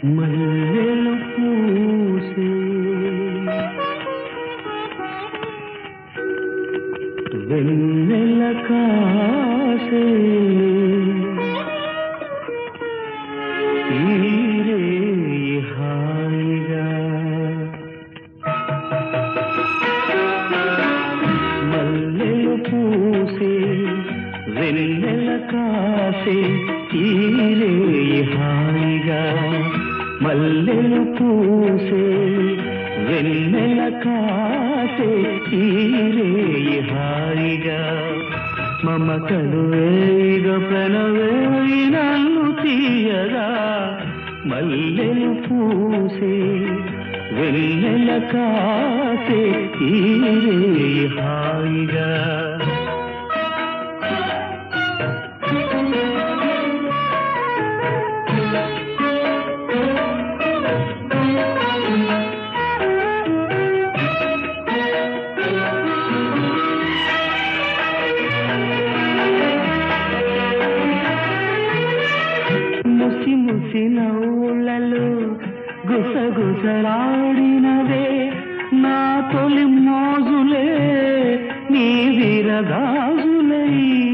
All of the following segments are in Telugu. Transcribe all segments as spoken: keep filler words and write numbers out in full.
మల్లెలు పూసే వెన్నెల కాసే ఈరే హాయిగా మల్లెలు పూసే వెన్నెల కాసే ఈరే హాయిగా మల్లెలు పూసే వెన్నెల కాసే ఈరే హాయిగా మమతలు వేగ ప్రణవేయి నన్ను తీయగా మల్లెలు పూసే వెన్నెల కాసే ఈరే హాయిగా ముసి ముసి నవ్వులలో గుసగుసలాడినవే నా తొలి మోజులే నీ విరగాజులై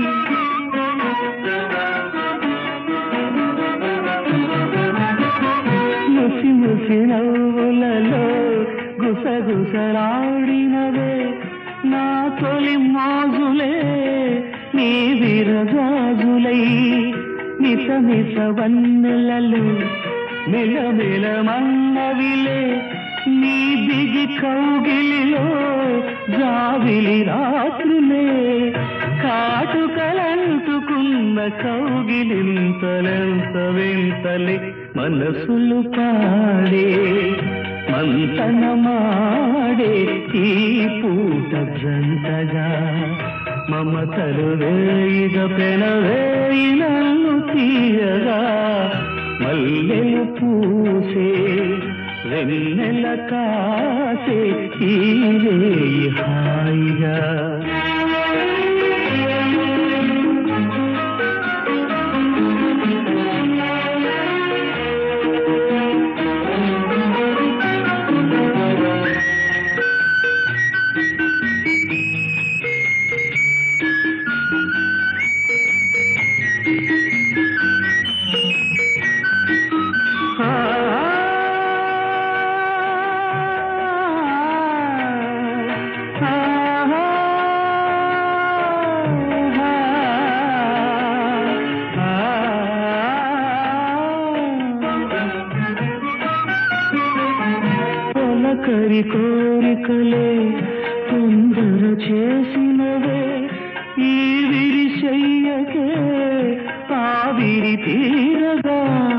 ముసి ముసి నవ్వులలో గుసగుసలాడినవే నా తొలి మోజులే నీ విరగాజులై మిస మిస వన్నెలలో మిలమిల మన్నవిలే నీ దిగి కౌగిలిలో జావిలి రాత్రులే కాటుకలంటుకున్న కౌగిలింతలెంత వింతలే మనసులు పాడే మంతనమాడే ఈ పూట జంటగా మమతలు వేయిగ పెనవేయి నన్ను తీయగా మల్లెలు పూసే వెన్నెల కాసే ఈరే హాయిగా కరి కోరికలే తొందర చేసినవే ఈ విరిశయ్యకే ఆవిరి తీరగా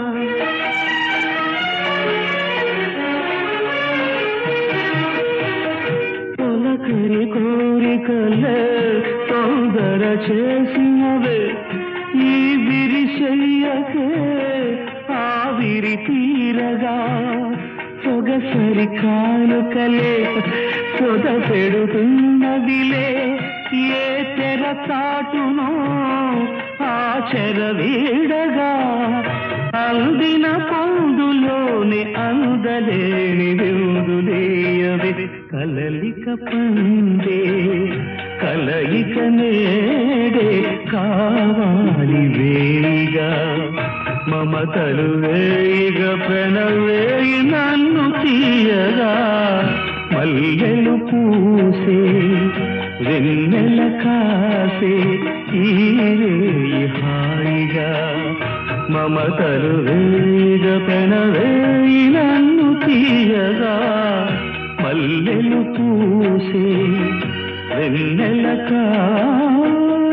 తొలకరి కోరికలే తొందర చేసినవే ఈ విరిశయ్యకే ఆవిరి తీరగా సొగసరి కానుకలే సొద పెడుతున్నదిలే ఏ తెర చాటునో ఆ చెర వీడగా అందిన పొందులోని అందలేని విందులేయవే కలలిక పండే కలయిక నేడే కావాలి వేయిగా మమతలు వేయిగ ప్రణవేయి నన్ను తీయగా మల్లెలు పూసే వెన్నెల కాసే ఈరే హాయిగా మమతలు వేయిగ ప్రణవేయి నన్ను తీయగా మల్లెలు పూసే వెన్నెల కాసే